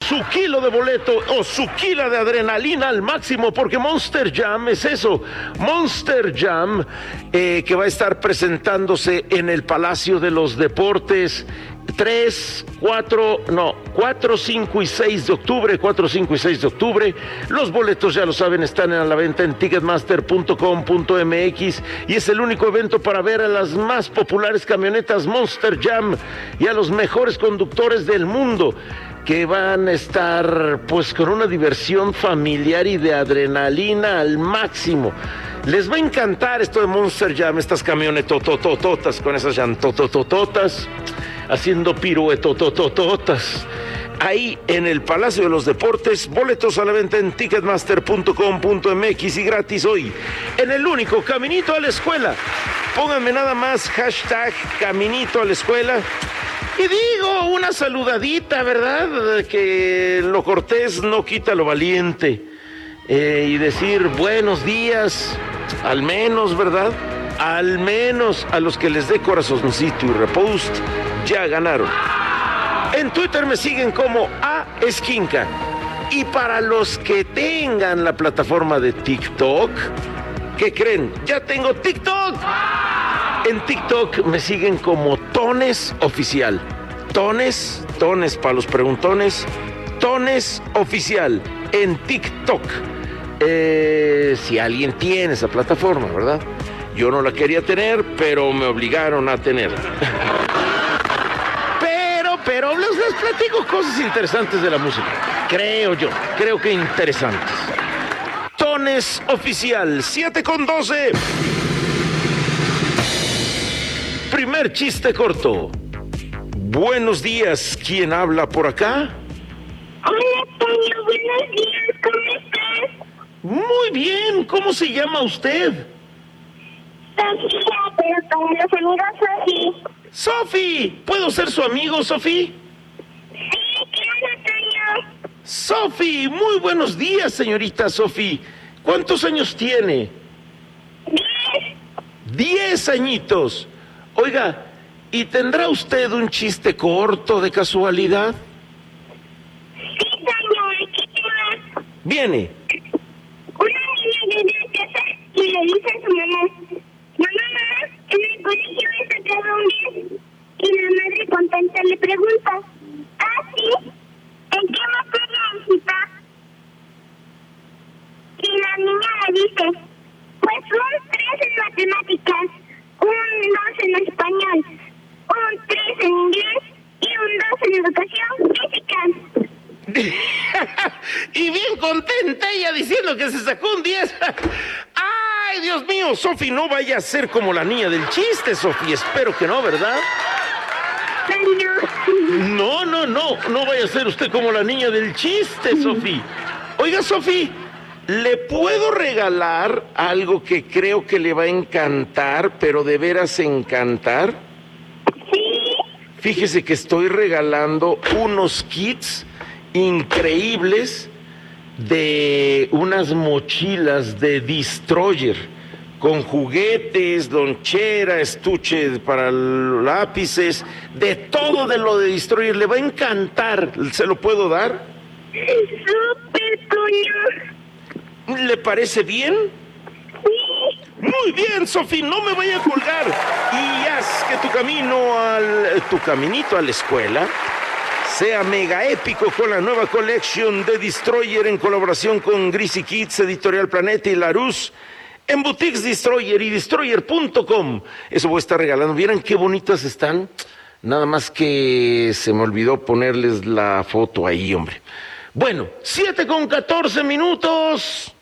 su kilo de boleto o su kilo de adrenalina al máximo, porque Monster Jam es eso. Monster Jam, que va a estar presentándose en el Palacio de los Deportes 4, 5 y 6 de octubre, 4, 5 y 6 de octubre. Los boletos, ya lo saben, están a la venta en ticketmaster.com.mx y es el único evento para ver a las más populares camionetas Monster Jam y a los mejores conductores del mundo, que van a estar pues con una diversión familiar y de adrenalina al máximo. Les va a encantar esto de Monster Jam, estas camionetototototas con esas llantototototas, haciendo piruetototototas. Ahí en el Palacio de los Deportes, boletos a la venta en ticketmaster.com.mx y gratis hoy, en el único Caminito a la Escuela. Pónganme nada más hashtag Caminito a la Escuela. Y digo, una saludadita, ¿verdad? Que lo cortés no quita lo valiente. Y decir buenos días, al menos, ¿verdad? Al menos a los que les dé corazoncito y repost, ya ganaron. En Twitter me siguen como @esquinca. Y para los que tengan la plataforma de TikTok, ¿qué creen? ¡Ya tengo TikTok! En TikTok me siguen como Tones Oficial. Tones para los preguntones. Tones Oficial en TikTok. Si alguien tiene esa plataforma, ¿verdad? Yo no la quería tener, pero me obligaron a tenerla. Pero les platico cosas interesantes de la música. Creo que interesantes. Tones Oficial, 7:12. Primer chiste corto. Buenos días, ¿quién habla por acá? Hola, Toño, buenos días, ¿cómo estás? Muy bien, ¿cómo se llama usted? Sofía, pero para los amigos Sofi. ¡Sofi! ¿Puedo ser su amigo, Sofi? Sí, claro, Toño. Sofi, muy buenos días, señorita Sofi. ¿Cuántos años tiene? 10. 10 añitos. Oiga, ¿y tendrá usted un chiste corto de casualidad? Sí, Toño, aquí te va. Viene. Una niña llega a casa y le dice a su mamá, mamá, en el colegio he sacado un 10. Y la madre contenta le pregunta, ¿ah, sí? ¿En qué materia, hijita? Y la niña le dice, pues un 3 en matemáticas, un 2 en español, un 3 en inglés y un 2 en educación física. Y bien contenta ella diciendo que se sacó un 10. ¡Ay, Dios mío! Sofi, no vaya a ser como la niña del chiste, Sofi. Espero que no, ¿verdad? No vaya a ser usted como la niña del chiste, Sofi. Oiga, Sofi, ¿le puedo regalar algo que creo que le va a encantar, pero de veras encantar? Sí. Fíjese que estoy regalando unos kits increíbles de unas mochilas de Destroyer con juguetes, lonchera, estuche para lápices, de todo de lo de Destroyer. Le va a encantar. ¿Se lo puedo dar? Súper, Toño. ¿Le parece bien? Sí. Muy bien, Sofi, no me vaya a colgar. Y haz que tu caminito a la escuela sea mega épico con la nueva collection de Destroyer en colaboración con Greasy Kids, Editorial Planeta y Larousse, en Boutiques Destroyer y Destroyer.com. Eso voy a estar regalando. ¿Vieran qué bonitas están? Nada más que se me olvidó ponerles la foto ahí, hombre. Bueno, 7:14.